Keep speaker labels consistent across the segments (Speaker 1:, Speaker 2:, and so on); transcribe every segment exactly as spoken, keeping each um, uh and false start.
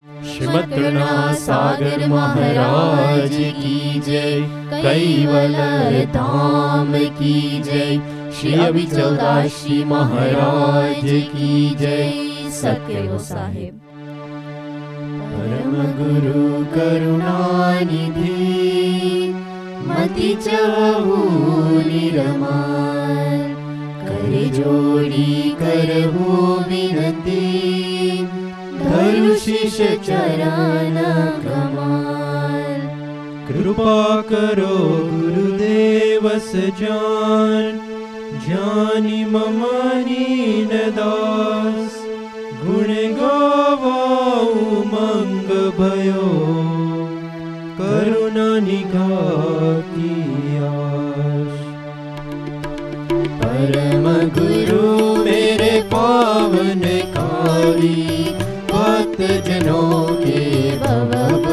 Speaker 1: श्रीमद् सागर महाराज की जय, कैवल धाम की जय, श्री अभिचौदाशी महाराज की जय। सत्य साहिब। परम गुरु करुणानिधि, मति चाहू निरमान, कर जोड़ी करहु विनती, धरु शीश चरण कमाल।
Speaker 2: कृपा करो गुरुदेव सजान, जानी ममानी दास, गुण गावाऊ मंग भयो, करुणा निगाह की आश।
Speaker 1: परम गुरु मेरे पावन कारी, भक्त जनों के भव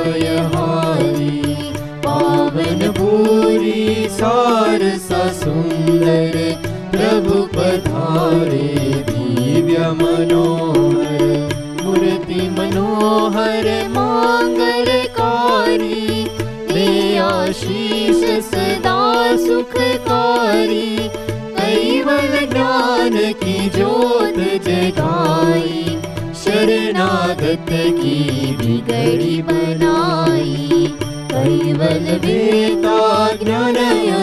Speaker 1: भयहारी, पावन पूरी सार सा सुंदर, प्रभु पधारे दिव्य मनोहर, मूर्ति मनोहर मांगलकारी, दे आशीष सदा सुखकारी, कैवल ज्ञान की ज्योत जगाई, शरणागत की बिगड़ी बनाई, कैवल वेता ज्ञान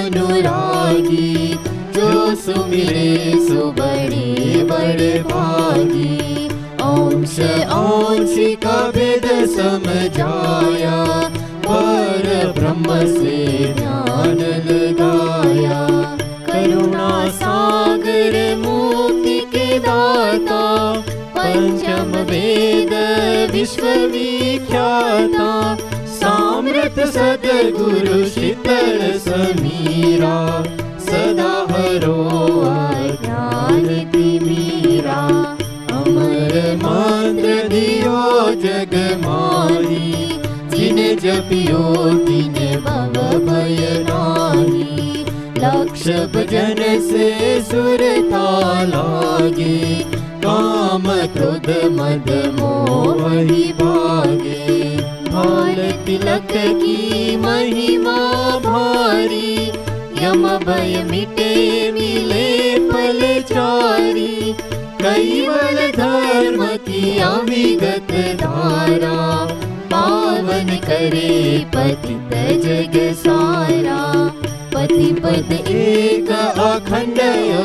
Speaker 1: अनुरागी, जो सुमिरे सो बड़े बड़े भागी। अंश अंशिका भेद समझाया, पर ब्रह्म से ध्यान लगाया, करुणा सागर मुक्ति के दाता, पंचम वेद विश्व विख्याता, सामर्थ सद्गुरु शीतल समीरा, सदा हरो अज्ञान तिमीरा। अमर मंत्र दियो जग माही, जिन जपियो तिन भव भय नाही, लक्ष भजन से सुरता लागे, काम क्रोध मद मोह ही भागे। भाल तिलक की महिमा भारी, यम भय मिटे मिले फल चारी, कैवल धर्म की अविगत धारा, पावन करे पतित जग सारा। पति पद एक अखंड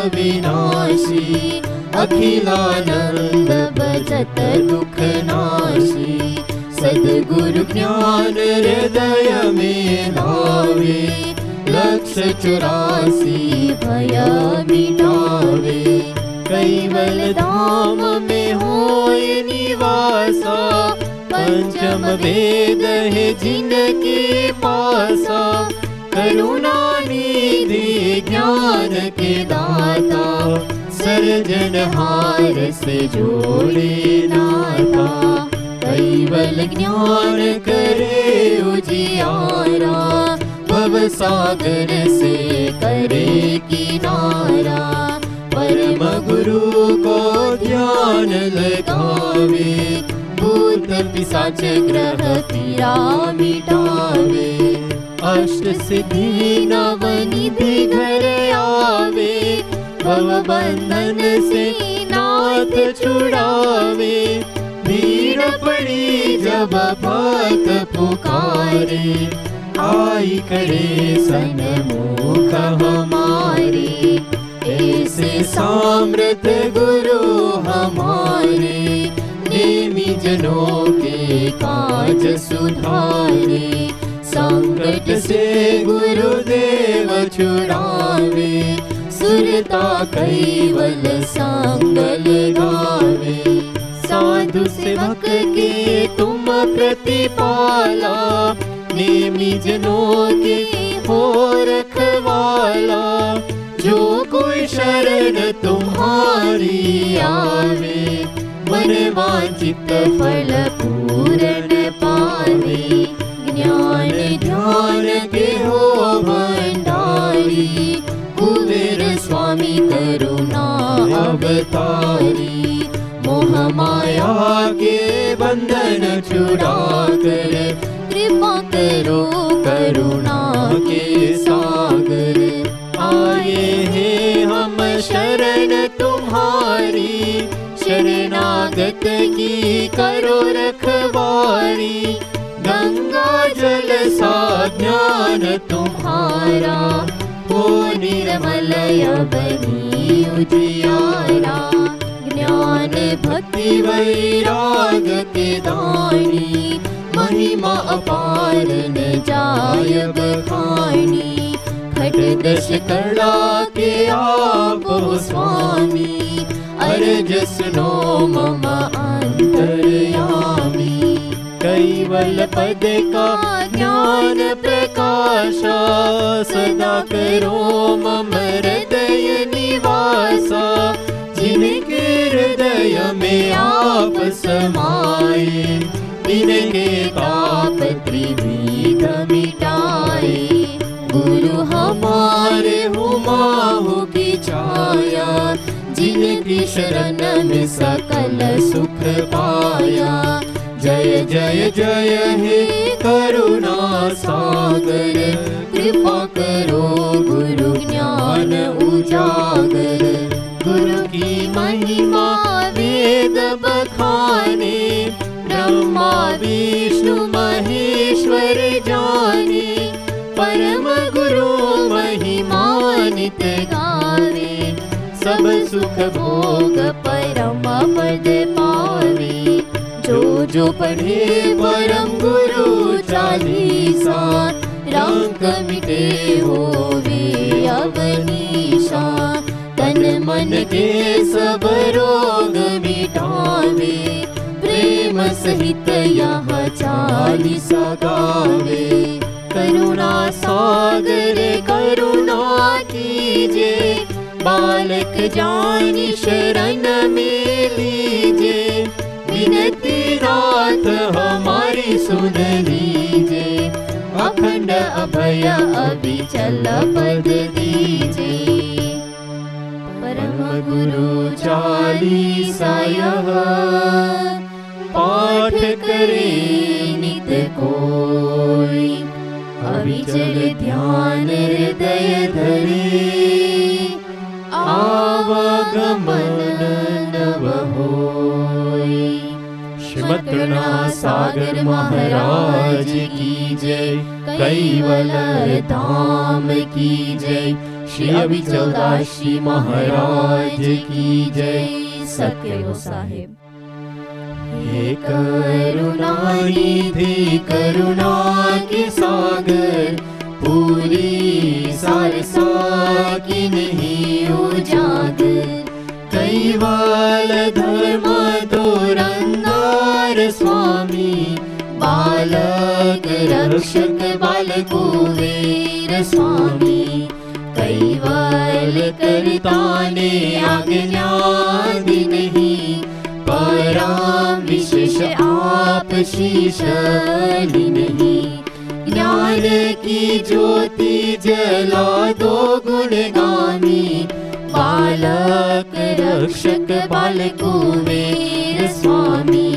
Speaker 1: अविनाशी, अखिलानंद भजत दुख नाशी, सद्गुरु ज्ञान हृदय में लावे, लक्ष चौरासी भय मिटावे। कैवल धाम में होए निवासा, पंचम वेद है जिनके पासा, करुणा निधि ज्ञान के दाता, सर्जनहार से जोड़े नाता, कैवल ज्ञान करे उजियारा, भव सागर से करे किनारा। परम गुरु को ध्यान लगावे, भूत पिशाच ग्रह पीड़ा मिटावे, अष्ट सिद्धि नवनिधि घर आवे, भव बंधन से नाथ छुड़ावे। भीड़ पड़ी जब भक्त पुकारे, आई करे सन्मुख हमारे, ऐसे सामर्थ गुरु हमारे, नेमी जनों के काज सुधारे। संकट से गुरुदेव छुड़ावे, सुरता कैवल संग लगावे। साधु सेवक के तुम प्रतिपाला, नेमी जनों के हो रखवाला। जो कोई शरण तुम्हारी आवे, मन वांछित फल पूर्ण पावे। ज्ञान ध्यान के हो भंडारी, कुबेर स्वामी करुणा अवतारी। मोह माया के बंधन छुड़ा कर, कृपा करो करुणा के सागर। आए हैं हम शरण तुम्हारी, शरणागत की करो रखवारी। गंगा जल सा ज्ञान तुम्हारा, हो निर्मल बनी उजियारा। ज्ञान भक्ति वैराग के दानी, महिमा अपार न जाय बखानी। खट दश कला के आप स्वामी, अर्ज सुनो मम अंतर्यामी। कैवल पद का ज्ञान प्रकाशा, सदा करो मम हृदय निवासा। जिनके हृदय में आप समाए, जिनके पाप त्रिविध मिटाए। गुरु हमारे हुमाहु की छाया, जिनकी शरण में सकल सुख पाया। जय जय जय हे करुणा सागर, कृपा करो गुरु ज्ञान उजागर। गुरु की महिमा वेद बखाने, ब्रह्मा विष्णु महेश्वर जाने। परम गुरु महिमानित गावे, सब सुख भोग परम पद पावे। जो जो पढ़े परम गुरु चालीसा, रंग मिटे होवे अवनीशा। तन मन के सब रोग मिटावे, प्रेम सहित यह चालीसा गावे। करुणा सागर करुणा कीजे, बालक जानी शरण में लीजे। विनती नाथ हमारी सुन लीजे, अखंड अभय अविचल पद दीजे। परम गुरु चालीसा यह, पाठ करे नित कोई। अविचल ध्यान हृदय धरे, आवागमन नव होय। श्रीमद् करुणा सागर महाराज की जय, कैवल धाम की जय। श्री अविचल दास जी महाराज की जय। सत्य गो साहिब। हे करुणा निधि करुणा के सागर, पूरी सारसा की नहीं उजागर। कैवल धर्म धुरंधर स्वामी, बालक रक्षक बालको वीर स्वामी। कैवल करताने आज्ञा दी नहीं, पराम विशेष आप शीश ली नहीं। ज्ञान की ज्योति जला दो गुणगामी, बालक रक्षक बालको वीर स्वामी।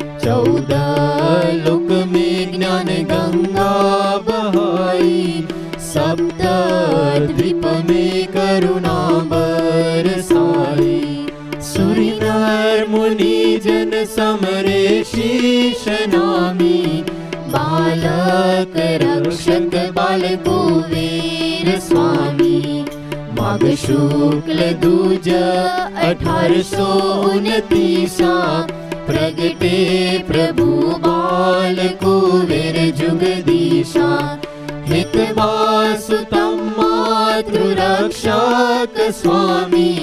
Speaker 1: चौदह लोक में ज्ञान गंगा बहाई, सप्त द्वीप में करुणा बरसाई। सूर्य नर मुनि जन समरे शीश नामी, बालक रक्षक बालको वीर स्वामी। माघ शुक्ल दूज अठारह सौ उनतीसा, प्रगटे प्रभु बालको वीर जुगदीशा। हित वासुतम मातृ रक्षक स्वामी,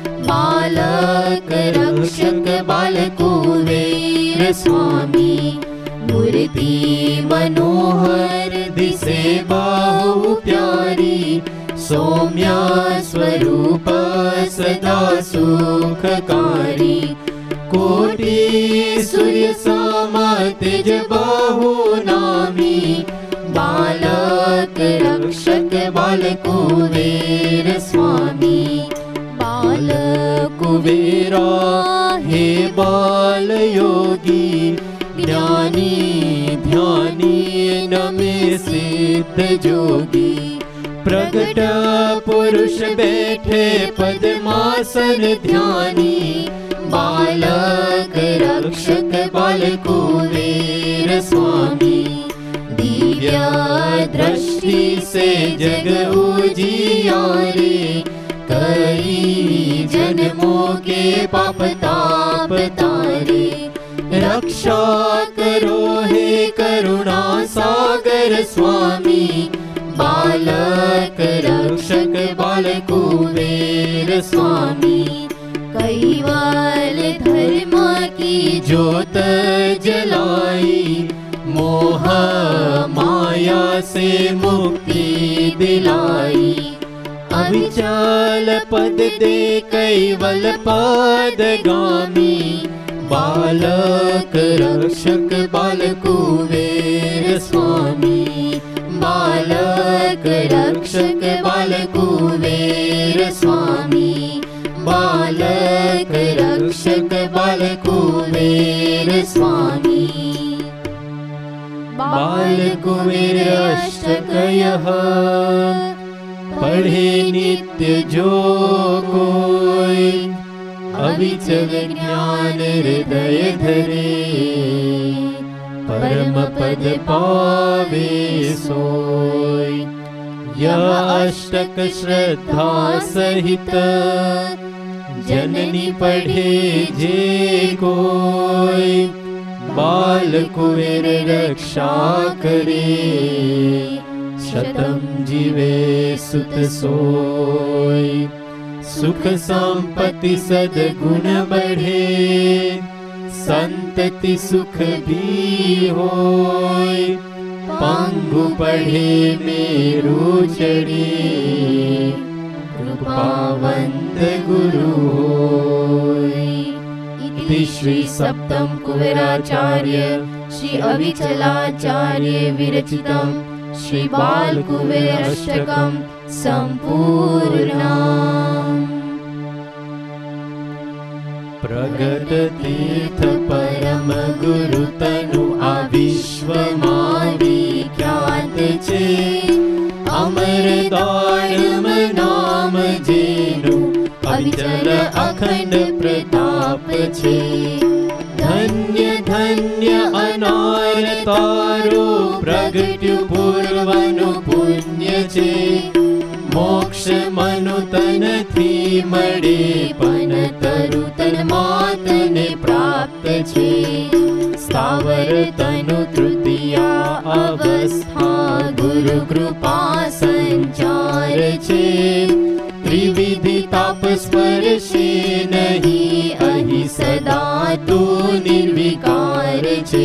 Speaker 1: बालक रक्षक बालको वीर स्वामी। मूर्ति मनोहर दिसे बाहु प्यारी, सौम्या स्वरूप सदा सुखकारी। कोटि सूर्य सम तेज बाहु नामी, बालक रक्षक बालको वीर स्वामी। बालको वीरा हे बाल योगी,
Speaker 2: ज्ञानी ध्यानी नमे सिद्ध जोगी। प्रगट पुरुष बैठे पद्मासन ध्यानी, बालक रक्षक बाल कुबेर स्वामी। दिव्य दृष्टि से जग उजियारे, कई जन्मों के पाप ताप तारे। रक्षा करो हे करुणा सागर स्वामी, बालक रक्षक बाल कुबेर स्वामी। कैवल धर्म की ज्योत जलाई, मोह माया से मुक्ति दिलाई। अविचल पद दे कैवल पद गामी, बालक रक्षक बाल कुबेर स्वामी। बालक रक्षक बाल कुबेर स्वामी, बालक रक्षक बाल कुबेर स्वामी। बाल कुबेर अष्टकयः, पढ़े नित्य जो कोई। अविचल ज्ञान हृदय धरे, परम पद पावे सोई। यह अष्टक श्रद्धा सहित, जननी पढ़े जे कोई। बाल कुबेर रक्षा करे, शतम जीवे सुत सोई। सुख संपत्ति सद्गुण बढ़े, संतति सुख भी होय। पंगु पढ़े मेरु चढ़े, कृपावंत गुरु होय। इति श्री सप्तम कुबेराचार्य श्री अविचलाचार्य विरचितम् श्री बाल कुबेर अष्टकम् संपूर्णम्। प्रगट तीर्थ परम गुरु तनु आ विश्वમાં વિખ્યાત છે। અમર દાડમ નામ જેનું અવિચલ અખંડ પ્રતાપ છે। ધન્ય ધન્ય અનાર તારો પ્રગટ્યું પૂર્વનું પુણ્ય છે। મોક્ષ મનુ તનથી મળે, પણ તરુ તન માતને પ્રાપ્ત છે। સ્થાવર તનુ તૃતીયા અવસ્થા, ગુરુ કૃપા સંચાર છે। ત્રિવિધિ તાપ સ્પર્શે નહીં, અહીં સદા તું નિર્વિકાર છે।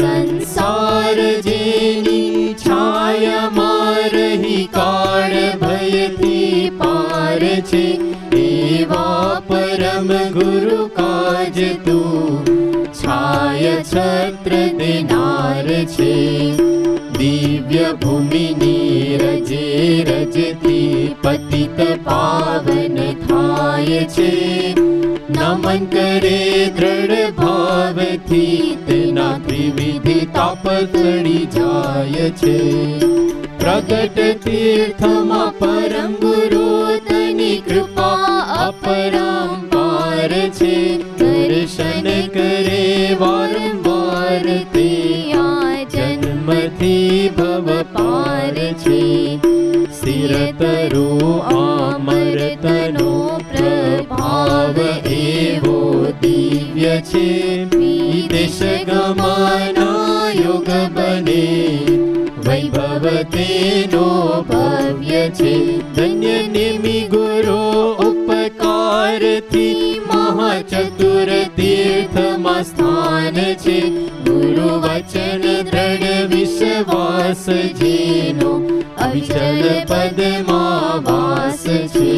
Speaker 2: સંસાર જેની છાયામાં રહી, કાળ ભયથી પાર છે। એવા પરમ ગુરુ કાજ તું છાય છત્ર દેનાર છે। દિવ્ય ભૂમિની રજે રજતી પતિત પાવન થાય છે। નમન કરે દ્રઢ ભાવથી, તેના ત્રિવિધિ તાપ ટળી જાય છે। પ્રગટ તીર્થમાં પરમ ગુરુ તની કૃપા અપરંપાર છે। દર્શન કરે વારંવાર તે, આ જન્મથી ભવ પાર છે। સ્થિર તરુ અમર તનો પ્રભાવ એવો દિવ્ય છે। વિદેશ ગમના યોગ બને, વૈભવ તેનો ભવ્ય છે। ધન્ય નિમિ ગુરુ ઉપકારથી, મહાચતુર તીર્થમાં સ્થાન છે। ગુરુ વચન દ્રઢ વિશ્વાસ જેનો, અવિચલ પદમાં વાસ છે।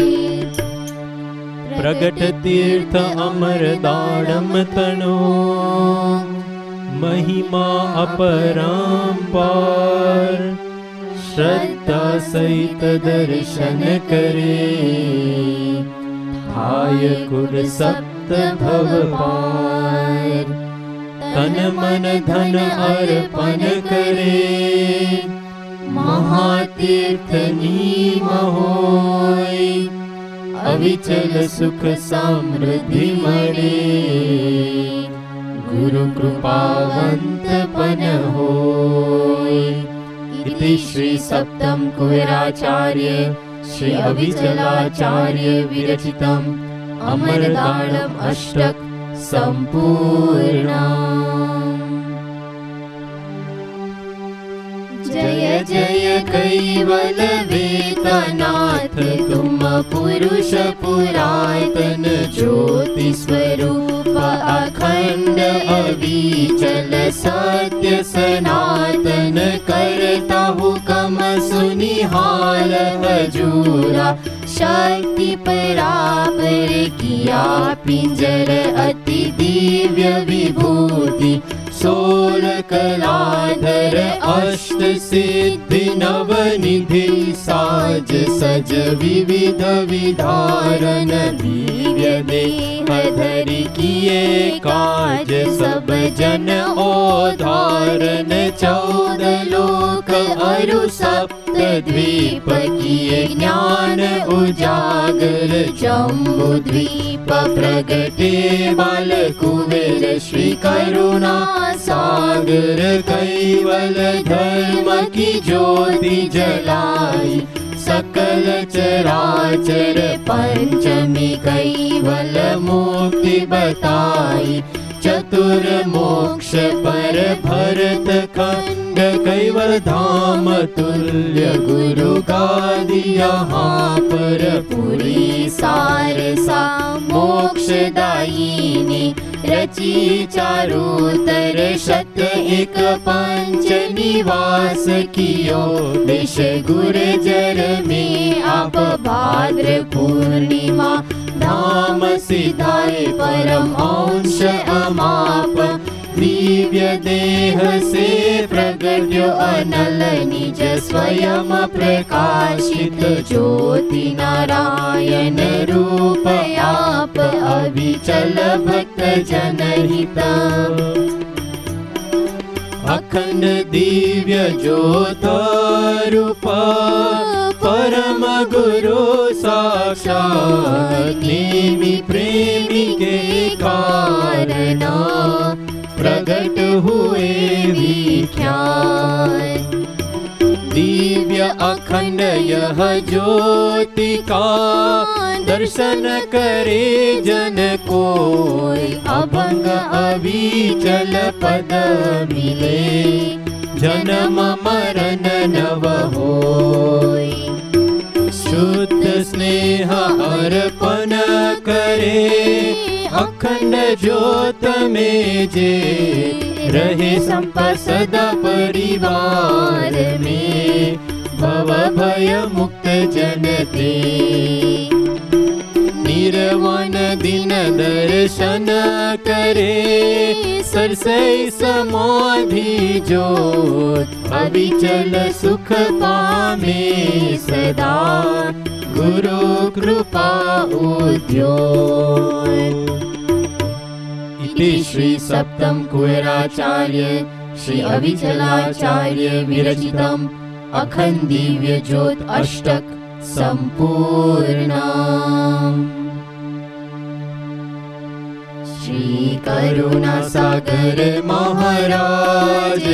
Speaker 2: પ્રગટ તીર્થ અમર દાડમ તણો, महिमा अपरंपार। श्रद्धा सहित दर्शन करे, थाय कुल सप्त भव पार। तन मन धन अर्पण करे।
Speaker 1: महातीर्थ नीम होय, अविचल सुख समृद्धि मळे। गुरु कृपावंत पन होय। इति श्री सप्तम कुबेराचार्य श्री अविचलाचार्य विरचितम् अमरदानम् अष्टक सम्पूर्णम्। जय जय कैवल वेदनाथ, तुम पुरुष पुरातन ज्योति स्वरूप अखंड अविचल सत्य सनातन। करता हुकम सुनिहाल हजूरा, शक्ति परापर किया पिंजर अति दिव्य विभूति। सोल कलाधर अष्ट सिद्धि नवनिधि, साज सज विविध विधारन। दिव्य देह धरि किए काज, सब जन ओधारन। चौदह लोक अरु सप्त द्वीप, किए ज्ञान उजागर। जम्बू द्वीप प्रगटे बाल कुबेर, श्री करुणा सागर। कैवल धर्म की ज्योति जलाई, सकल चराचर पंचमी कैवल मुक्ति बताई। चतुर मोक्ष पर भरत खंड, कैवल धाम तुल्य गुरु गादि यहाँ पर। पुरी सारसा मोक्षदायिनी, रची चारुतर शत एक पंच निवास कियो। विष गुर्जर में आप भाद्र पूर्णिमा, धाम सिधाए परम अंश अमाप। दिव्य देह से प्रगट्यो अनल, निज स्वयं प्रकाशित ज्योति। नारायण रूप आप, अविचल भक्त जनहित। अखंड दिव्य ज्योत रूप, परम गुरु साक्षात्। नेमि प्रेमी के कारण, प्रगट हुए विख्यात। दिव्य अखंड यह ज्योति का, दर्शन करे जन कोय। अभंग अविचल पद मिले, जन्म मरण नव होय। शुद्ध स्नेह अर्पण करे, अखंड ज्योत में जे। रहे संपदा सदा परिवार में, भव भय मुक्त जन ते। निर्वाण दिन दर्शन करे, सरसई समाधि ज्योत। अविचल सुख पामे सदा, गुरु कृपा उद्योग। इति श्री सप्तम कुबेराचार्य श्री अविचलाचार्य विरचितम् अखंड दिव्य ज्योत अष्टक सम्पूर्णम्। श्री करुणा सागर महाराज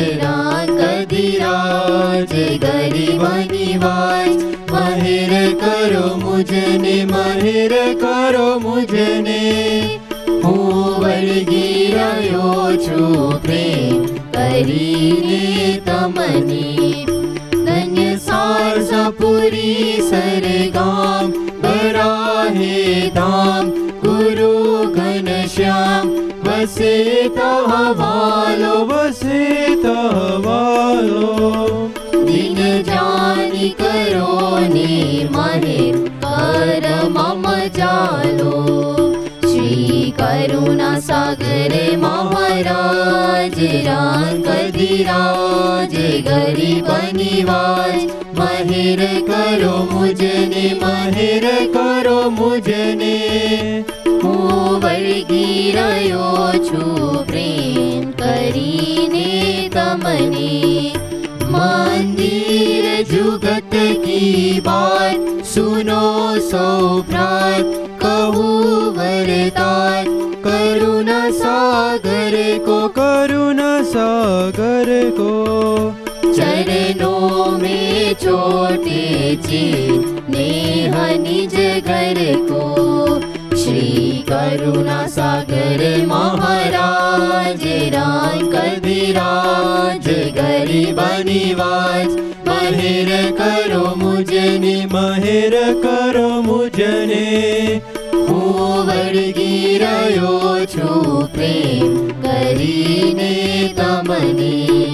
Speaker 1: कदिराज, गरीब निवाज। महिर करो मुझने, महिर करो मुझने। हूँ वर्गीरायो छु प्रेम करीने तमने। धन्य सारसापुरी सरगाम, बराहे धाम। गुरु घनश्याम वसे तहवालो, वसे तहवालो। दिन जानी करो ने महे पर मम जालो। श्री करुणा सागर महाराज कदिराज, गरीब निवाज। महिर करो मुझने, महिर करो मुझने। हूँ वर्गीरायो छु प्रेम कर કરીને તમને મંદિર जुगत की बात सुनो सो प्रात कहूँ वरदात करुणा सागर को
Speaker 2: करुणा सागर को
Speaker 1: चरणों में छोटे चीन नेह निज घर को श्री करुणा सागर महाराज राय कधिराज गरीब निवाज महेर करो मुझने
Speaker 2: महेर करो मुझने
Speaker 1: હું વળગી રહ્યો છું પ્રેમ કરીને તમને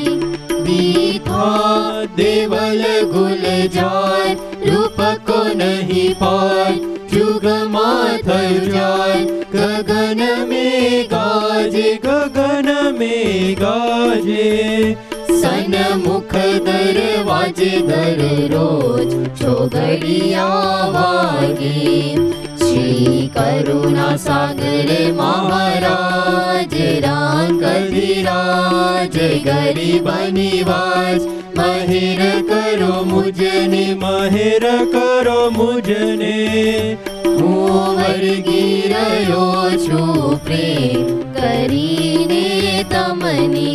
Speaker 1: દીઠા દેવલ ગુલજાર રૂપ કો નહીં પાર જુગમાં થયું જાય ગગન में ગાજે
Speaker 2: गगन में गाजे
Speaker 1: सन्मुख दरवाजे दररोज छोगड़िया वागे श्री करुणा सागर महाराज राम कधिराज गरीब निवाज महेर करो मुझने
Speaker 2: महेर करो मुझने
Speaker 1: હું વળગી રહ્યો છું પ્રેમ કરીને તમને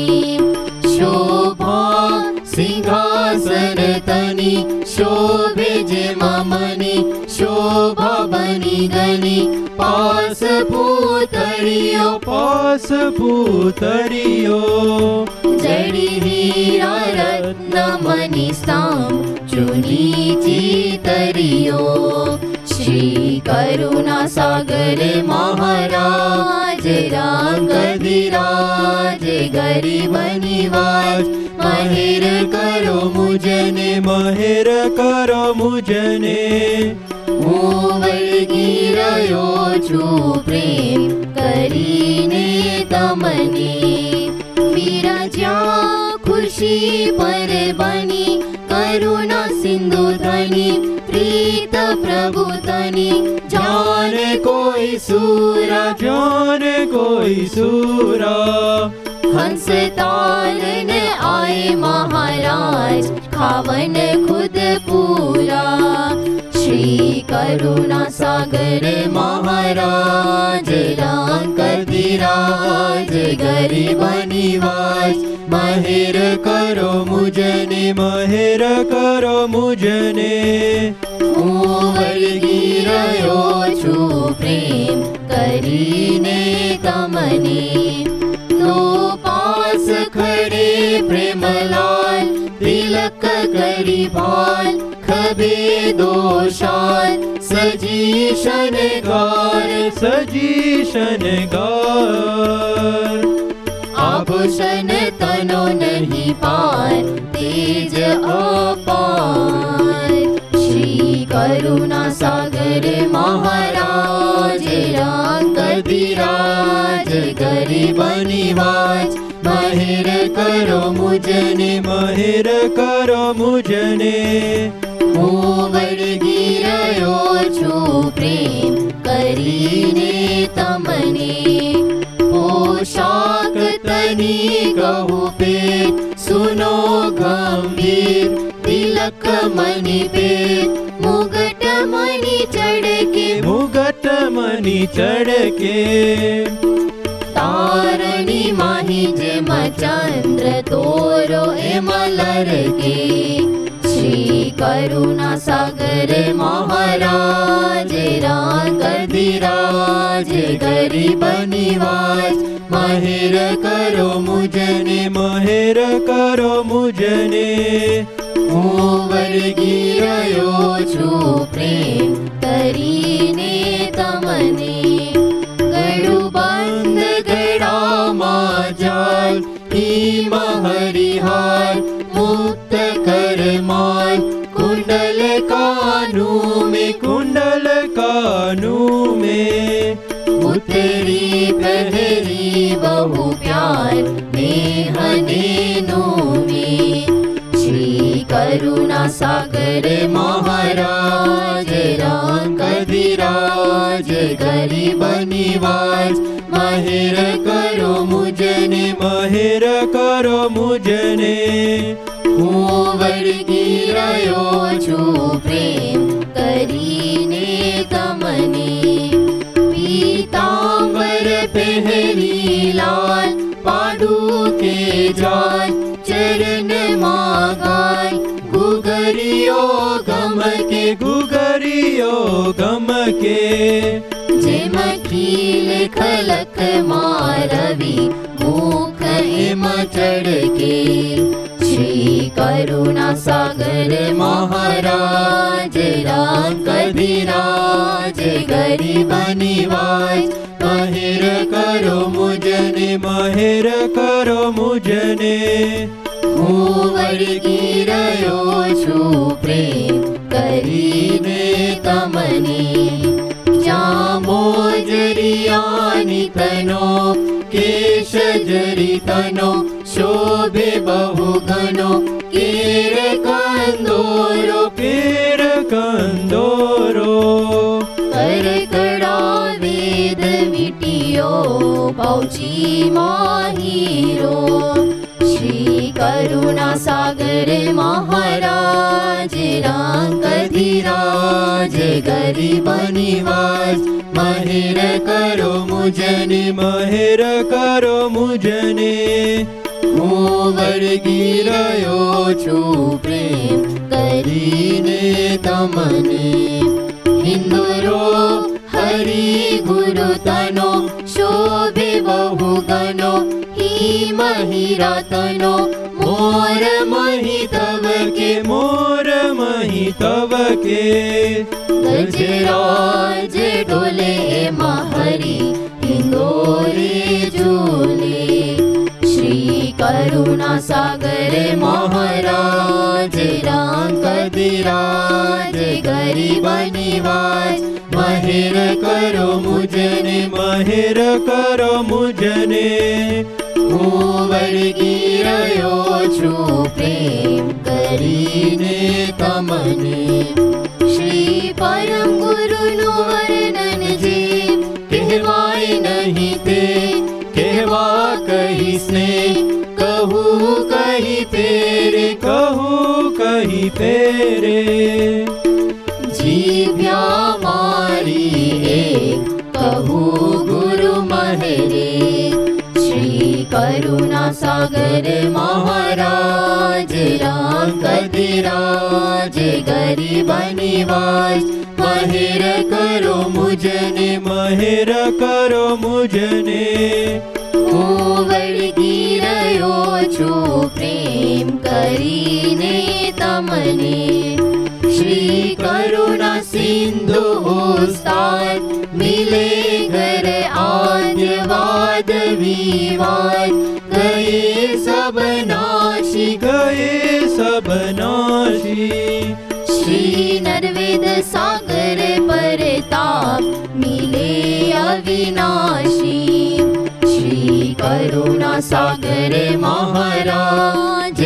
Speaker 1: શોભા સિંહાસન તની શોભે જે મમની શોભા બની ગની પાસ પૂતળીઓ
Speaker 2: पास पूतरियो
Speaker 1: જડી હીરા રત્ન મની સ્તંભ ચૂની ચીતરીઓ શ્રી કરુણા સાગર મહારાજ રામ કધિરાજ ગરીબ નિવાજ મહેર કરો મુજને
Speaker 2: महेर करो मुझने
Speaker 1: હું વળગી રહ્યો છું પ્રેમ કરીને તમને વિરાજ્યા ખુરશી પર બની કરુણા સિંધુ ધની પ્રીત પ્રભુ તની જાને કોઈ સુરા
Speaker 2: जाने कोई सूरा
Speaker 1: हंस तारन आए महाराज खावन खुद पूरा श्री करुणा सागर महाराज राम कधिराज गरीब निवाज महेर करो मुझने
Speaker 2: महेर करो मुझने
Speaker 1: હું વળગી રહ્યો છું પ્રેમ કરીને તમને નો પાસ ખડે પ્રેમલાલ તિલક કરી ભાલ ખભે દોષાલ સજી શનગાર
Speaker 2: सजी शनगार
Speaker 1: આભૂષણ તનો નહીં પાર તેજ અપાર શ્રી કરુણા સાગર મહારાજ રામ કધિરાજ ગરીબ નિવાજ મહેર કરો મુજને
Speaker 2: महेर करो मुझने
Speaker 1: હું વળગી રહ્યો છું પ્રેમ કરીને તમને પોશાક તની કહું પેટ સુનો ગંભીર તિલક મની પેટ મુગટ મની ચડકે
Speaker 2: मुगट मनी चढ़के
Speaker 1: તારણી માહી જેમ ચંદ્ર તોરો એમ લરકે શ્રી કરુણા સાગર મહારાજ રામ કધિરાજ ગરીબ નિવાજ મહેર કરો મુજને
Speaker 2: महेर करो मुझने
Speaker 1: હું વળગી રહ્યો છું પ્રેમ કરીને તમને ગળું બંધ ગળામાં જાલ હિમ હરિહાર મુક્ત કર માલ કુંડલ કાનું में
Speaker 2: कुंडल कानू में
Speaker 1: ઉતરી પહેરી બહુ પ્યાર નેહનેનો में શ્રી કરુણા સાગર મહારાજ રામ કધિરાજ ગરીબ નિવાજ મહેર કરો મુજને
Speaker 2: महेर મહેર કરો મુજને.
Speaker 1: હું વળગી રહ્યો છું પ્રેમ કરીને તમને. પીતાંબર પહેરી લાલ પાડું કે જાલ ચરણ માગાય ગુગરિયો ગમકે.
Speaker 2: ગુગરિયો ગમકે.
Speaker 1: જેમ ખીલ ખલક મારવી મુખ એમ ચડકે. શ્રી કરુણા સાગર મહારાજ રાંકધીરાજ ગરીબ નિવાજ મહેર કરો મુજને.
Speaker 2: મહેર કરો મુજને.
Speaker 1: હું વળગી રહ્યો છું પ્રેમ કરીને તમને. જાંબોજરિયાની તનો કેશ જરિતનો શોભે બહુ ઘનો. કેર કંદોરો
Speaker 2: કેર કંદોરો.
Speaker 1: કરકડા વેદ વિટીયો પૌચી માહીરો. શ્રી કરુણા સાગર મહારાજ રાંકધીરાજ ગરીબ નિવાજ મહેર કરો મુજને.
Speaker 2: મહેર કરો મુજને.
Speaker 1: હું વળગી રહ્યો છું પ્રેમ કરીને તમને. હિન્દુરો હરિ ગુરુ તનો શોભે બહુ ગનો. હિમ હીરા તનો મોર મહી તવ કે.
Speaker 2: મોર મહી તવ કે.
Speaker 1: ગજરાજ ડોલે એમાં હરી હિંદોરે ઝૂલે. શ્રી કરુણા સાગર મહારાજ રાંકધીરાજ ગરીબ નિવાજ મહેર કરો મુજને.
Speaker 2: મહેર કરો મુજને.
Speaker 1: હું વળગી રહ્યો છું પ્રેમ કરીને તમને. શ્રી પરમ ગુરુનું વર્ણન જે કહેવાય નહીં તે કહેવા કહીશને. કહું કહી પેરે
Speaker 2: કહું કહી પેરે.
Speaker 1: જીવ્યા મારી એક કહું ગુરુ મહેરે. શ્રી કરુણા સાગર મહારાજ રાંકધીરાજ ગરીબ નિવાજ મહેર કરો મુજને.
Speaker 2: મહેર કરો મુજને.
Speaker 1: હું વળગી રહ્યો છું પ્રેમ કરીને તમને. શ્રી કરુણા સિંધુ ઉસ્તાદ મિલે ઘર આદ્યવાદ વિવાદ. ગયે સબ નાશી
Speaker 2: ગયે સબ નાશી.
Speaker 1: શ્રી નર્વેદ સાગર પરતાપ મિલે અવિનાશી. શ્રી કરુણા સાગર મહારાજ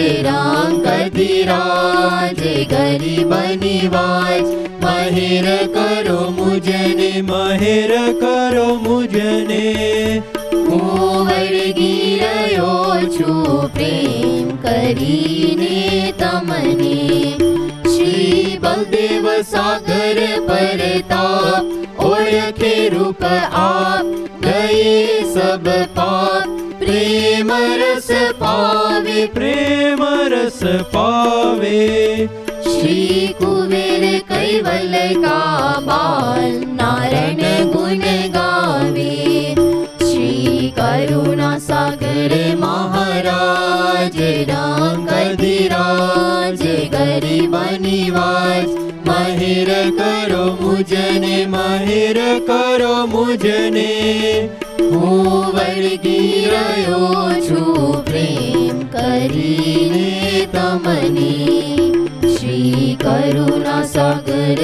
Speaker 1: રાંકધીરાજ ગરીબ નિવાજ મહેર કરો મુજને.
Speaker 2: મહેર કરો મુજને.
Speaker 1: હું વળગી રહ્યો છું પ્રેમ કરીને તમને. શ્રી બલદેવ સાગર પરતાપ ઓળખે રૂપ આપ. ગયે સબ પાપ પ્રેમ રસ પાવે.
Speaker 2: પ્રેમ રસ પાવે.
Speaker 1: શ્રી કુબેર કૈવલ કા બાલ નારાયણ ગુણ ગાવે. શ્રી કરુણા સાગર મહારાજ રાંકધીરાજ ગરીબ નિવાજ મહેર કરો મુજને. મહેર કરો મુજને. હું વળગી રહ્યો છું પ્રેમ કરીને તમને. શ્રી કરુણા સાગર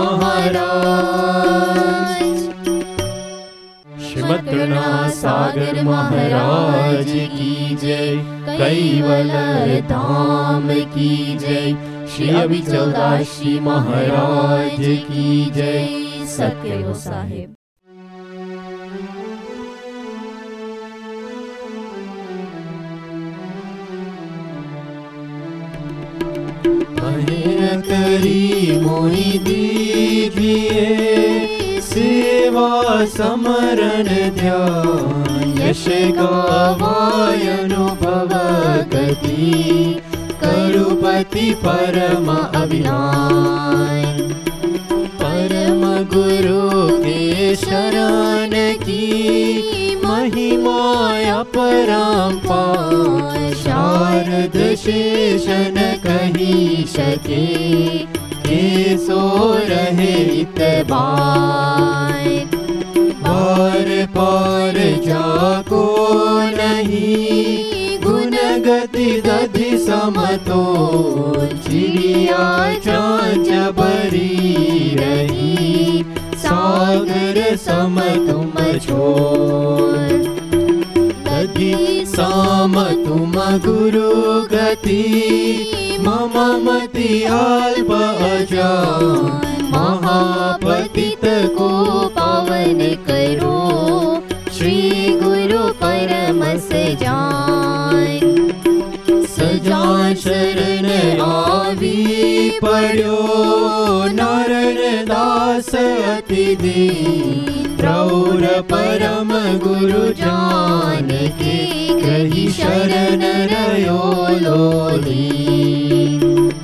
Speaker 1: મહારાજ. શ્રીમદ કરુણા સાગર મહારાજ કી જય. કૈવલ ધામ કી જય. શ્રી અભિચૌદાસજી મહારાજ કી જય. સત્યગો સાહેબ.
Speaker 2: महिर करी मोहि दीजिए, सेवा समरण ध्यान,
Speaker 1: यश गावाय अनुभव गति, करुपति परम अभिलाष। परम गुरु के शरण की, महिमा अपरंपार, शारद शेषन कही सके, के सो रहे इतबार।
Speaker 2: पार पार जाको नहीं, गुण गति दधि समतो,
Speaker 1: चिड़िया चांच बरी रही, सागर सम तुम छोर। दधि साम तुम गुरु गति, मम मति अल्प अजान, महापतित को पावन करो, श्री गुरु परम सजान। सजान शरण आवी पड़ो, नारायण दास अति दीन, प्रौर परम गुरु जान के, कही शरण रयो लोली।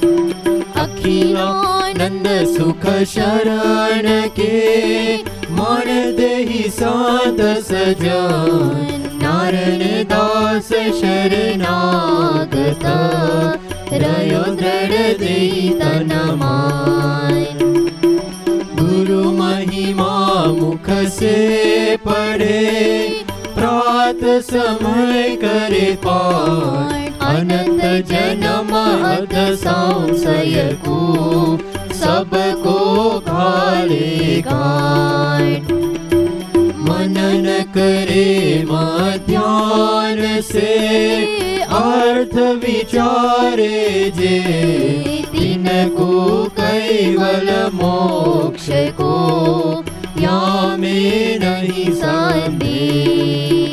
Speaker 1: अखिलानंद सुख शरण के, मन देहि साध सजान, नारायण दास शरणागत, रयो दृढ़ देहि तन मान। गुरु महिमा मुख से पढ़े, प्रात समय करे पाठ, अनंत जन्म अध संशय को, सबको घाले घाट। मनन करे ध्यान से, अर्थ विचारे जे, तिनको कैवल मोक्ष को, या में नहीं संदेह।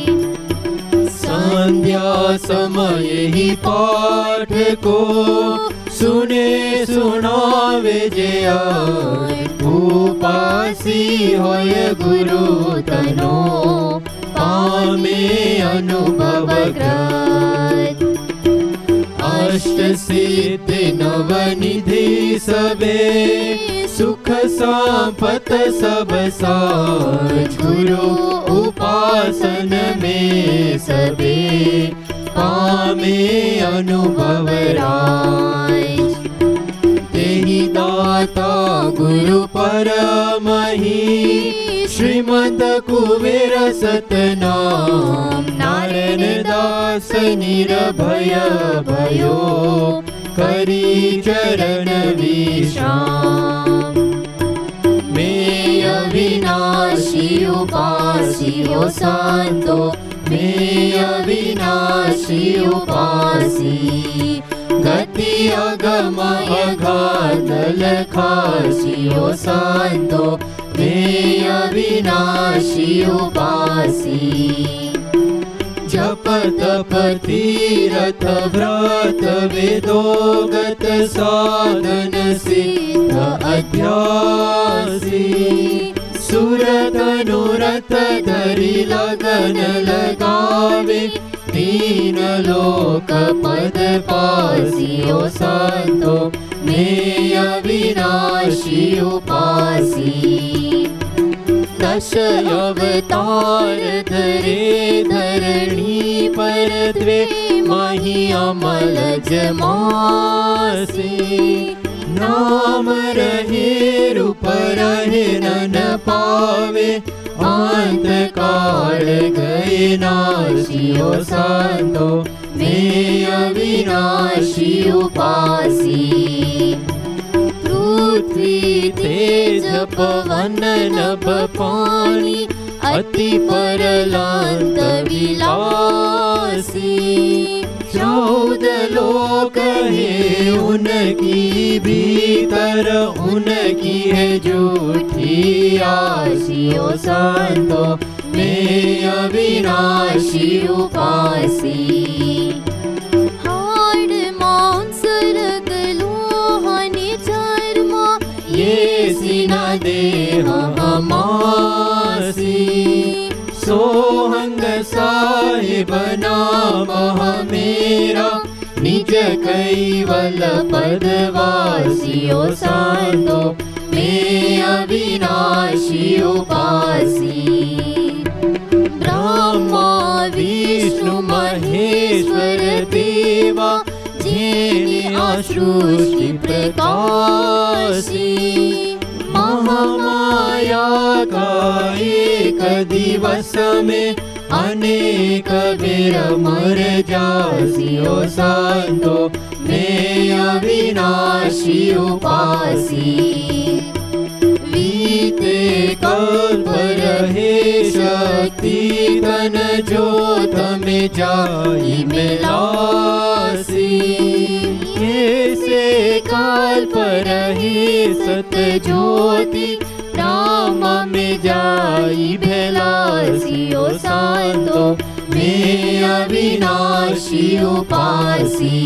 Speaker 1: संध्या समय ही पाठ को, सुने सुनावे जे आठ, उपासी होय गुरु तनो, पामे अनुभव ग्रत। अष्ट सिद्धि नव निधि सबे, सुख संपत सब साज, गुरु उपासन में सबे, पामे अनुभव राज। तेहि दाता गुरु परमहि, श्रीमद कुबेर सतनाम, नारायण दास निर्भय भयो, करी चरण विश्राम। मैं अविनाशी उपासी हो संतो, मैं अविनाशी उपासी, गति अगम अगाध लखासी हो संतो, मैं अविनाशी उपासी। जप तप तीरथ व्रत वेदोगत साधन सिद्ध अध्यासी, सुरत अनुरत धरि लगन लगावे, तीन लोक पद पासियो संतो, मैं अविनाशी उपासी। दश अवतार धरे धरणी पर द्वे, मही अमल जमासी। नाम रहे रूप रहे नन पावे, अंत काल गए नाशियो संतो, मैं अविनाशी उपासी। पृथ्वी तेज पवन नभ पानी, अति परलांत विलासी। चौदह लोक है उनकी भीतर, उनकी है झूठी आशियो संतो, मैं अविनाशी उपासी। हाड़ मांस रग
Speaker 2: सोहंग साहिब नाम मेरा, निज कैवल पदवासियो सांतो, मैं अविनाशी उपासी। ब्रह्मा विष्णु महेश्वर देवा, जेनी आसृष्टि प्रकाशी। महामाया का एक दिवस में, अनेक बेर मर जासियो सांतो, मैं अविनाशी उपासी। बीते कल्प रहे शक्ति धन, ज्योत में जाई मिलासी। ऐसे कल्प रहे सत ज्योति, राम में जाई भेलासियो सांतो, मैं अविनाशी उपासी।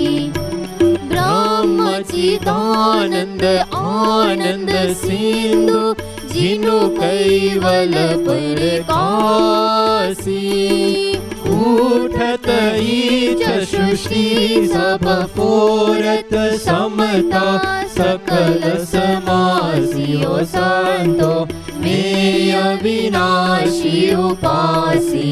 Speaker 2: ब्रह्म चिदानंद आनंद सिंधु, जिनु कैवल प्रकाशी। उठत ईच सृष्टि सब फोरत, समता सकल समासियो सांतो, मैं अविनाशी उपासी।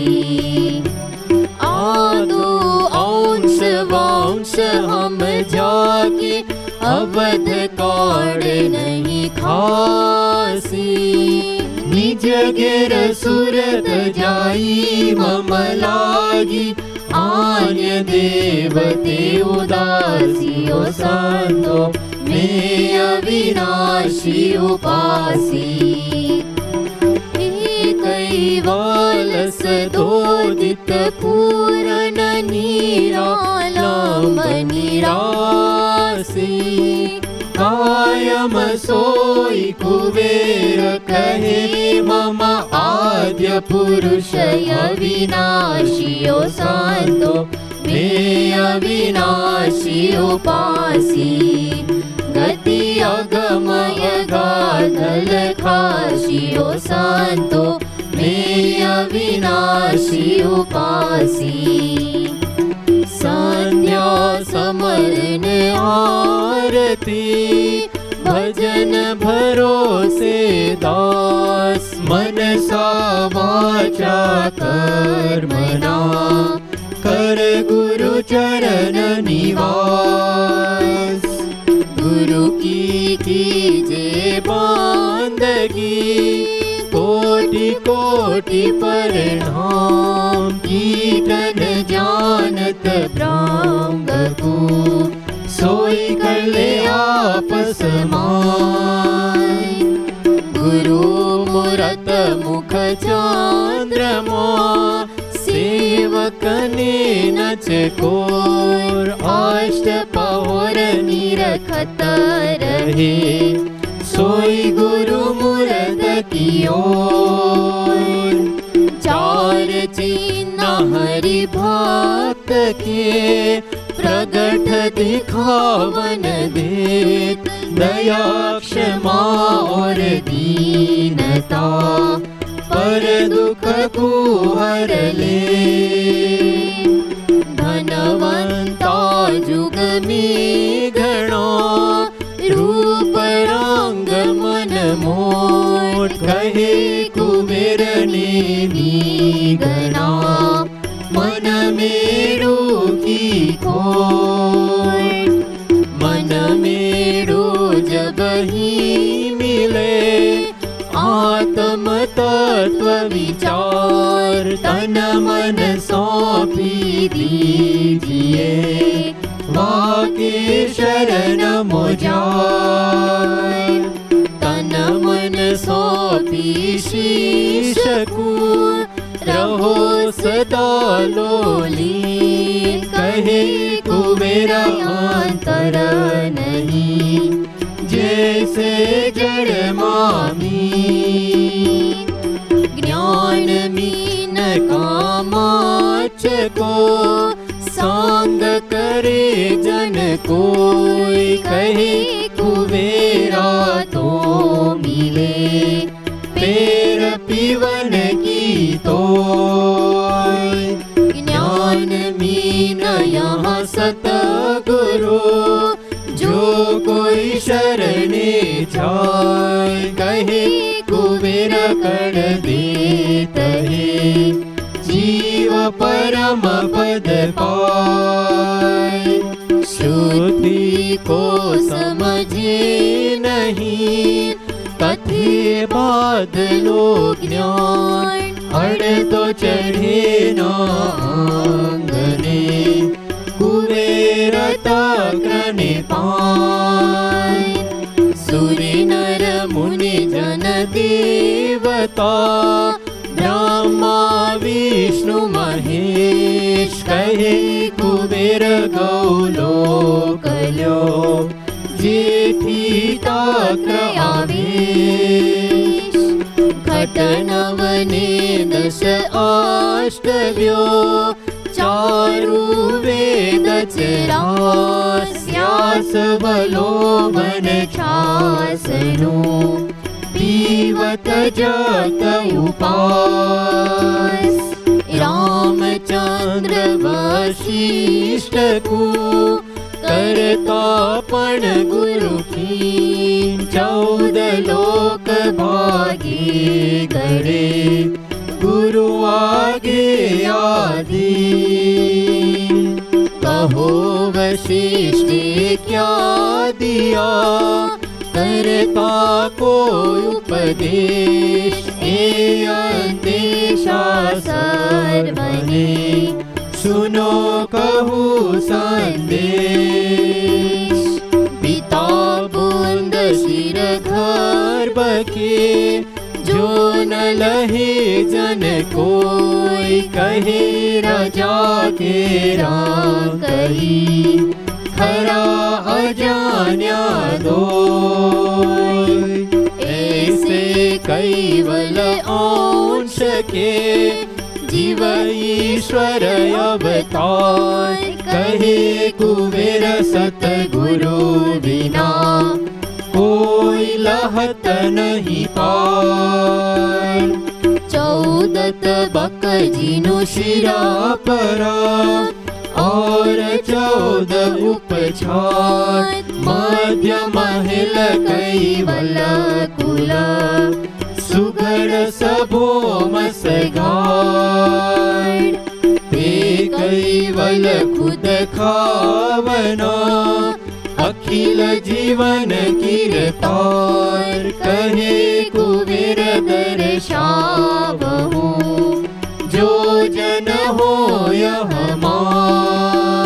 Speaker 2: आदो अंश वंश हम जाके, अवध काढ़ नहीं खासी। निज गिर सुरत जाई मम लागी, आन्य देवते उदासियो सांतो, मैं अविनाशी उपासी। कैवल सदोदित पूरन निरालंब निरासी। कायम सोई कुबेर कहे, मम आद्य पुरुष अविनाशियो सांतो, मैं अविनाशी उपासी। गति अगमय गाधल खाशियो सांतो, मैं अविनाशी उपासी। संध्या समरण आरती, भजन भरोसे दास। मनसा वाचा कर्मणा, कर गुरु चरण निवास। गुरु की कीजे बंदगी, कोटि कोटि प्रणाम। कीर्तन जानत ब्रह्म को, सोई कर ले आपस मान। गुरु मूरत मुख चंद्रमा, सेवक ने नच कोर। अष्ट पहर निरखत रहे, सोई गुरु मुरद की ओर। चार चिन्ह हरि भक्त के, प्रगट दिखावन देत। दया क्षमा और दीनता, पर दुख को हर ले। धनवंता जुग में घना, रूप रंग मन मोट। कहे कुबेर ने निगना, मन मेरू की खोट। मन मेरू जब ही मिले, आत्म तत्व विचार। तन मन सौंपी दीजिए, वाके शरण मोजाय। तन मन सौंपी शीश को, रहो सदा लोली। कहे कुबेर अंतर नहीं, जैसे जड़ मामी। ज्ञान मीन कामाच को, सांग करे जन कोई। कहे कुबेरा तो मिले, पैर
Speaker 1: पीवन की तोय।
Speaker 2: ज्ञान मीन यहाँ सतगुरु,
Speaker 1: जो कोई शरणे जाय, कहे कुबेर कर देत है, जीव परम पद पाय।
Speaker 2: श्रुति को समझे नहीं, कथे बादलो ज्ञान।
Speaker 1: अड़ तो चढ़े न आंगने, कुबेर तक्र ने पाय।
Speaker 2: सूर्य नर मुनि जन देवता, ब्रह्मा विष्णु महेश।
Speaker 1: कहे कुबेर गौलोक लो, जेठी तक्र आवेश।
Speaker 2: घट नवने दश अष्टव्यो, चारु वेद
Speaker 1: स्यास बलो मन छासनो, पीवत जत उपास।
Speaker 2: रामचंद्र वशिष्ठ को, करता पण गुरु की।
Speaker 1: चौदह लोक भागे गड़े, गुरु आगे आदि।
Speaker 2: कहो वशिष्ठ क्या दिया, करता को उपदेश।
Speaker 1: ए अंदेशा सर्वने, सुनो कहूँ संदेश।
Speaker 2: पिता बुंद शिर गर्भ के,
Speaker 1: जो न लहे जन कोई। कहे राजा के राम कही, खरा अजान्या दोय।
Speaker 2: ऐसे कैवल अंश के,
Speaker 1: जीव ईश्वर अवतार। कहे कुबेर सतगुरु बिना, कोई लहत नहीं पाय।
Speaker 2: चौदत बक जिनु
Speaker 1: शिरा परा, और चौदह उपछाय। मध्य महल कैवल कुल, सुघड़ सबोम सगाय। ते कैवल खुद खावना, अखिल जीवन कीरतार। कहे कुबेर दर्शावहु, जो जन हो हमार।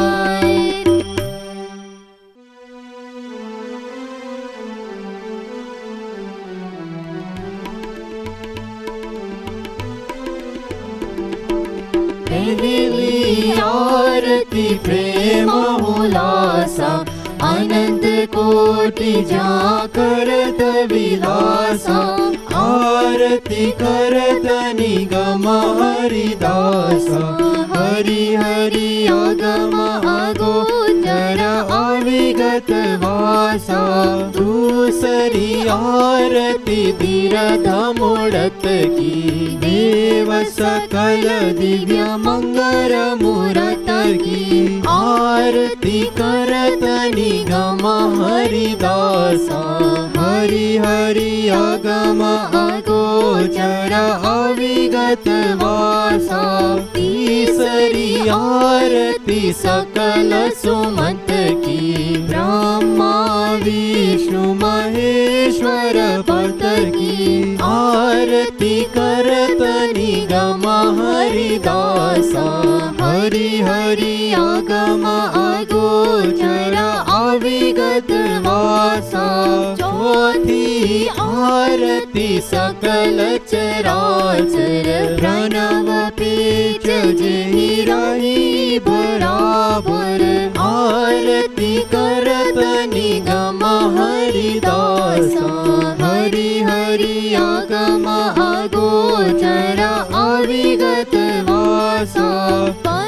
Speaker 1: पहली आरती प्रेम उल्लासा, अनंत कोटि जा करत विलासा। आरती करत निगम हरिदासा, हरि हरि आगम अगोचर अविगत वासा। दूसरी आरती बिरध मुड़त की, देव सकल दिव्य मंगर मूरत की। आरती करत निगम हरिदासा, हरि हरि आगम अगोचर अविगत वासा। तीसरी आरती सकल सुमत की, ब्रह्मा विष्णु महेश्वर पद की। आरती करत निगम हरिदासा, हरि हरि आगम अगोचर अविगत वासा। चौथी आरती सकल चराचर, प्रणव पेच जहि रही बराबर। आरती करत निगम हरिदासा, हरि हरि आगम अगोचर अविगत वासा।
Speaker 2: पंच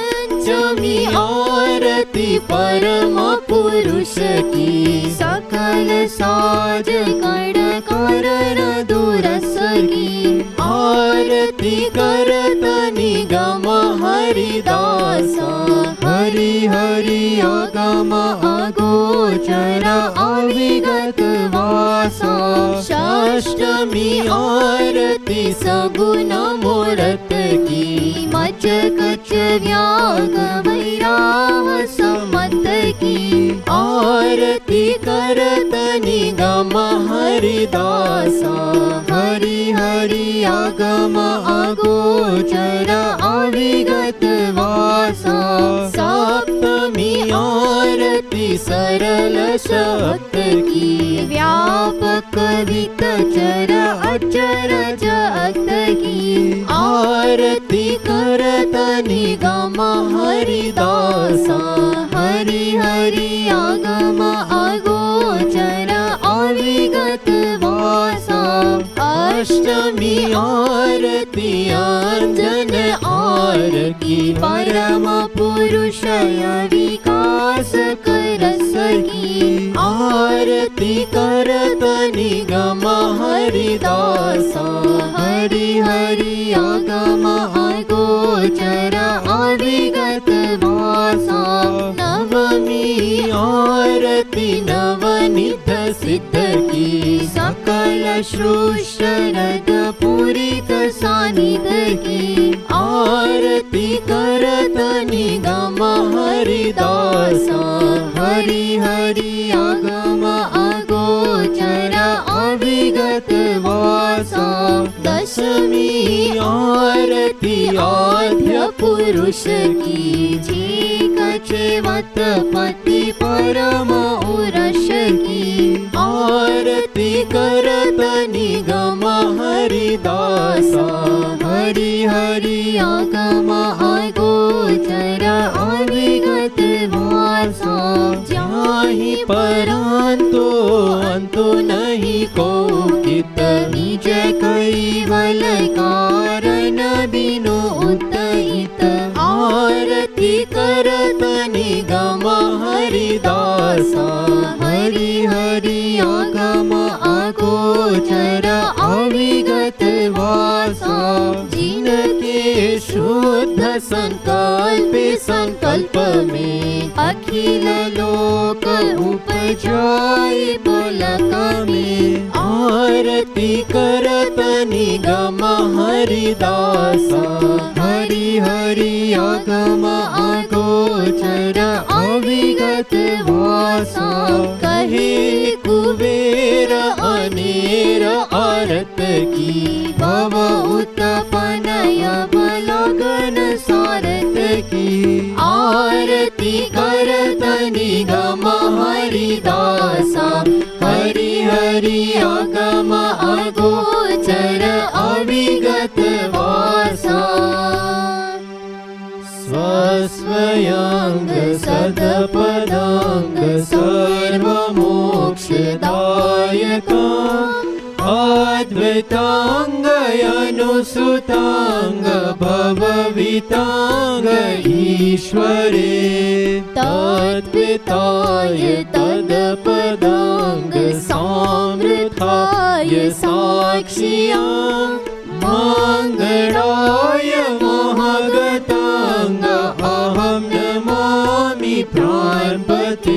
Speaker 2: पंचमी आरती परम पुरुष की,
Speaker 1: सकल साज कण कारण दुरस की,
Speaker 2: आरती करत निगम हरिदासा,
Speaker 1: हरि हरि आगम अगोचर अविगत वासा,
Speaker 2: षष्टमी आरती सगुण मूरत की,
Speaker 1: मच कच व्याग वैराव समत की,
Speaker 2: आरती करत निगम हरिदासा,
Speaker 1: हरि हरि आगम अगोचर अविगत वासा,
Speaker 2: सप्तमी आरती सरल शक्त की,
Speaker 1: व्यापक वित चर अचर जगत की,
Speaker 2: आरती करत निगम हरिदासा,
Speaker 1: हरि हरि आगम अगोचर अविगत वासा,
Speaker 2: अष्टमी आरती अंजन आर की,
Speaker 1: परम पुरुष विकास करस की,
Speaker 2: आरती करत निगम हरिदासा,
Speaker 1: हरि हरि आगम अगोचर अविगत वासा,
Speaker 2: नवमी आरती नवनिध सिद्ध की,
Speaker 1: सकल श्रुष्टरद पूरित सानिध की,
Speaker 2: आरती करत निगम हरिदासा,
Speaker 1: हरि हरि आगम अगोचर अविगत वासा,
Speaker 2: दशमी आरती आद्य पुरुष की,
Speaker 1: चेवत पति परम उरश की,
Speaker 2: आरती करत निगम हरिदासा,
Speaker 1: हरि हरि आगम अगोचर अविगत वासा,
Speaker 2: जाहि परांतो अंतो नहीं को कित,
Speaker 1: निज कैवल कारण बिनु उतहित,
Speaker 2: आरती करत निगम हरिदासा,
Speaker 1: हरि हरि आगम अगोचर अविगत वासा,
Speaker 2: जिनके शुद्ध संकल्प संकल्प में,
Speaker 1: अखिल लोक उपजाय पलक में,
Speaker 2: आरती करत निगम हरिदासा,
Speaker 1: हरि हरि आगम अगोचर अविगत वासा,
Speaker 2: कहे कुबेर अनेर आरत की,
Speaker 1: भव उत्पनय बलगन सारत की,
Speaker 2: आरती करत निगम हरिदासा, हरि हरि आगम अगोचर अविगत वासा, स्वस्वयंग सदपदांग सर्वमोक्षदायका, अद्वैतांग अनुसुतांग भववितांग ईश्वरे, तद्विताय तदपदांग सामृताय साक्ष्यां, मंगलाय महागतांग अहं नमामि प्राणपते,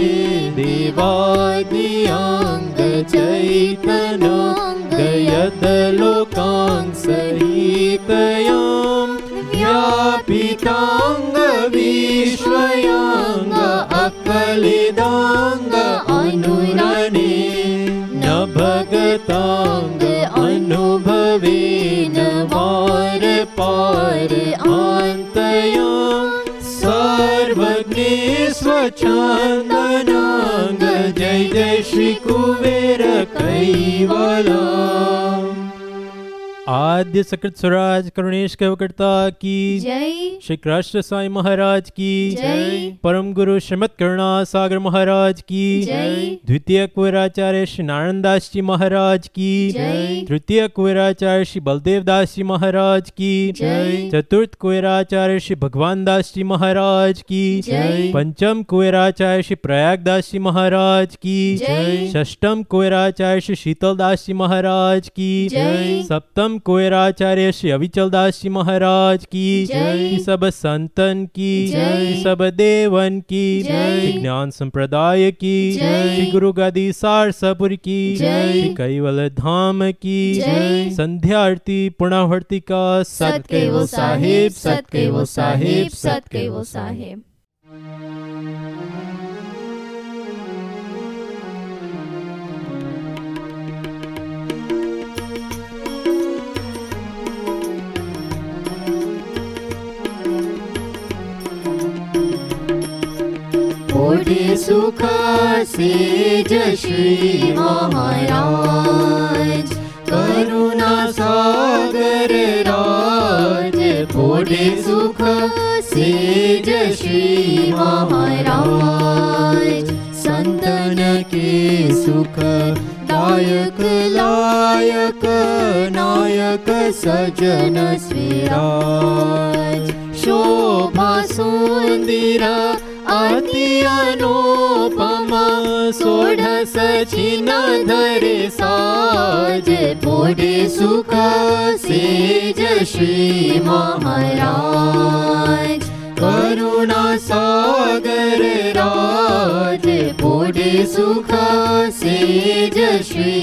Speaker 2: देवादियांग चैतन्यां यदलोकां सहितयां, व्यापितांग विश्वयां अकलिदांग अनुरणे, न भगतांग अनुभवेन वार पार आन्तयां, सर्वज्ञे स्वच्छन्दनांग जय जय श्री कुबेर कैवला। आद्य सकृत स्वराज करुणेश कवकर्ता की
Speaker 1: जय।
Speaker 2: श्री कृष्ण साई महाराज की
Speaker 1: जय।
Speaker 2: परम गुरु श्रीमद करुणा सागर महाराज की
Speaker 1: जय।
Speaker 2: द्वितीय कुबेराचार्य श्री नारायण दास जी महाराज की
Speaker 1: जय।
Speaker 2: तृतीय कुबेराचार्य श्री बलदेव दास जी महाराज की
Speaker 1: जय।
Speaker 2: चतुर्थ कुबेराचार्य श्री भगवान दास जी महाराज की
Speaker 1: जय।
Speaker 2: पंचम कुबेराचार्य श्री प्रयाग दास जी महाराज की
Speaker 1: जय।
Speaker 2: षष्टम कुबेराचार्य श्री शीतल दास जी महाराज की
Speaker 1: जय।
Speaker 2: सप्तम कुबेराचार्य श्री अविचल दास जी महाराज की
Speaker 1: जय।
Speaker 2: सब संतन की
Speaker 1: जय।
Speaker 2: सब देवन की
Speaker 1: जय।
Speaker 2: श्री ज्ञान संप्रदाय की
Speaker 1: जय।
Speaker 2: श्री गुरु गादी सारसापुर की
Speaker 1: जय।
Speaker 2: श्री कैवल धाम की
Speaker 1: जय।
Speaker 2: संध्या आरती पुणावर्ती का
Speaker 1: सत के वो साहिब, सत के वो साहिब, सत के वो साहिब। ओढ़े सुख सेज श्री महाराज, करुणा सागर राज। ओढ़े सुख सेज श्री महाराज, संतन के सुख दायक लायक नायक सजन स्विराज। शोभा सुंदर अति अनुपम, सोढ़स छिन धरे साज। बोढ़े सुख सेज श्री महाराज, करुणा सागर राज। बोढ़े सुख सेज श्री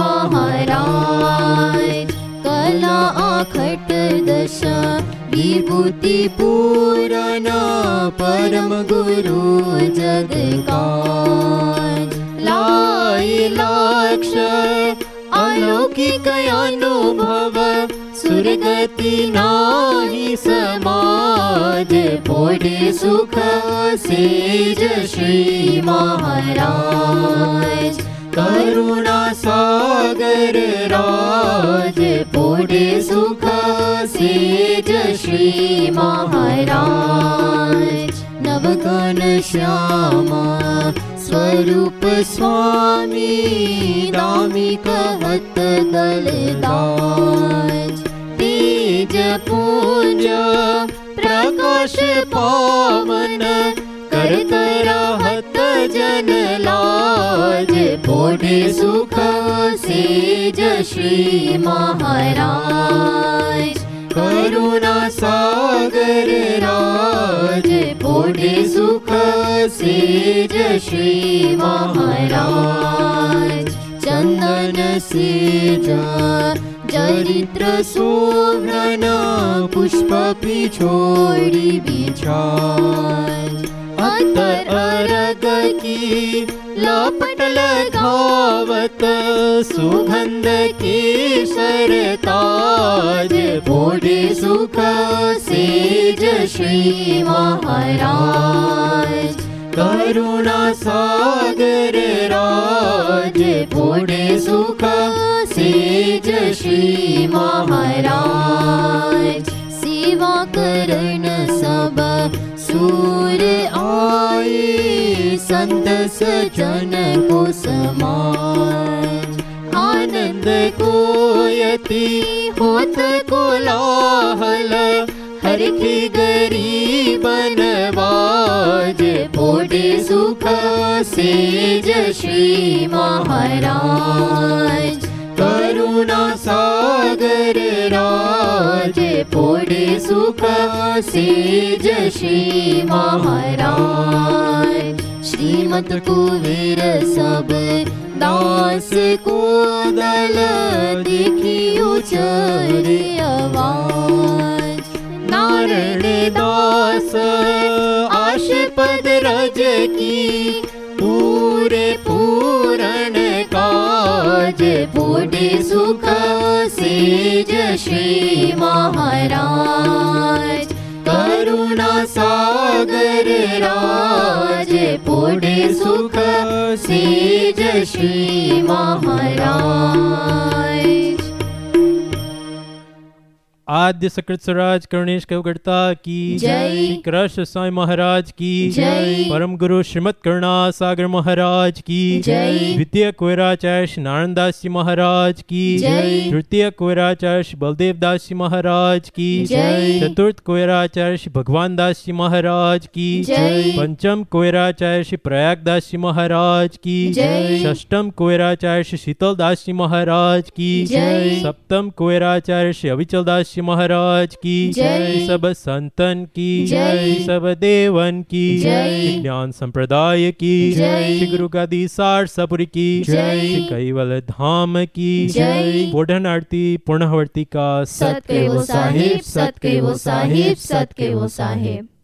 Speaker 1: महाराज, कला आखट दश विभूति पूरन। परम गुरु जग काज, लाई लाक्ष अलौकिक अनुभव। सुरगति नाही समाज, बोढ़े सुख सेज श्री महाराज, करुणा सागर राज। बोढ़े सुख सेज श्री महाराज, नवगण श्याम स्वरूप स्वामी। दामिक वत दलदाज, तेज पुंज प्रकाश पावन। करत रहत जन लाज, बोढ़े सुख सेज श्री महाराज, करुणा सागर राज। बोढ़े सुख सेज श्री महाराज, चंदन सेज चरित्र शोभन। पुष्प पिछोड़ी बिछाज, अतर अरग की लपट लगावत। सुगंध केसर ताज, बोढ़े सुख सेज श्री महाराज, करुणा सागर राज। बोढ़े सुख सेज श्री महाराज, सेवा करण सब सूर आए। संत सजन को समाज, आनंद को यति होत कोलाहल। हर की गरीबन बाज, बोढ़े सुख सेज श्री महाराज, करुणा सागर राज। बोढ़े सुख सेज श्री महाराज, श्रीमत कुबेर सब दास को दल। देखियो चरे आवाज, नारायण दास आशपद रज की। पूरे पूरण काज, बोढ़े सुख सेज श्री महाराज, करुणा सागर राज। बोढ़े सुख सेज श्री महाराज।
Speaker 2: आद्य सकृत स्वराज करुणेश कवगर्ता की
Speaker 1: जय।
Speaker 2: श्री कृष्ण साई महाराज की
Speaker 1: जय।
Speaker 2: परम गुरु श्रीमद करुणा सागर महाराज की
Speaker 1: जय।
Speaker 2: द्वितीय कोयराचार्य श्री नारायण दास जी महाराज की
Speaker 1: जय।
Speaker 2: तृतीय कोयराचार्य श्री बलदेव दास जी महाराज की
Speaker 1: जय।
Speaker 2: चतुर्थ कोयराचार्य श्री भगवान दास जी महाराज की
Speaker 1: जय।
Speaker 2: पंचम कोयराचार्य श्री प्रयाग दास जी महाराज की
Speaker 1: जय।
Speaker 2: षष्टम कोयराचार्य श्री शीतल दास जी महाराज की
Speaker 1: जय।
Speaker 2: सप्तम कोयराचार्य श्री अविचल दास जी महाराज की
Speaker 1: जय।
Speaker 2: सब संतन की
Speaker 1: जय।
Speaker 2: सब देवन की
Speaker 1: जय।
Speaker 2: ज्ञान संप्रदाय की
Speaker 1: जय।
Speaker 2: श्री गुरु गादी सार सपुरी की
Speaker 1: जय।
Speaker 2: श्री कैवल धाम की
Speaker 1: जय।
Speaker 2: पूर्ण आरती पूर्णवर्ती का
Speaker 1: सत के वो साहिब, सत के वो साहिब, सत के वो साहिब।